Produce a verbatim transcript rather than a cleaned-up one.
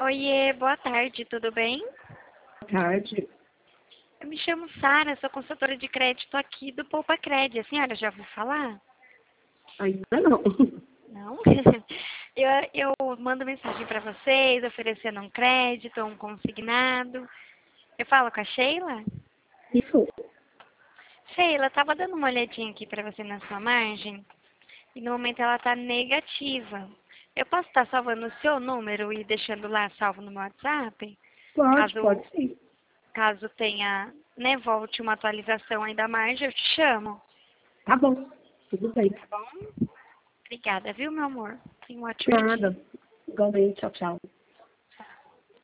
Oiê, boa tarde, tudo bem? Boa tarde. Eu me chamo Sara, sou consultora de crédito aqui do Poupa Cred. A senhora já ouviu falar? Ainda não. Não? eu, eu mando mensagem para vocês, oferecendo um crédito, um consignado. Eu falo com a Sheila? Isso. Sheila, estava dando uma olhadinha aqui para você na sua margem e no momento ela está negativa. Eu posso estar salvando o seu número e deixando lá salvo no meu WhatsApp? Pode, Caso pode sim. Caso tenha, né, volte uma atualização aí da margem, eu te chamo. Tá bom. Tudo bem. Tá bom? Obrigada, viu, meu amor? Tenha um ótimo dia. Nada. Igualmente. Tchau, tchau.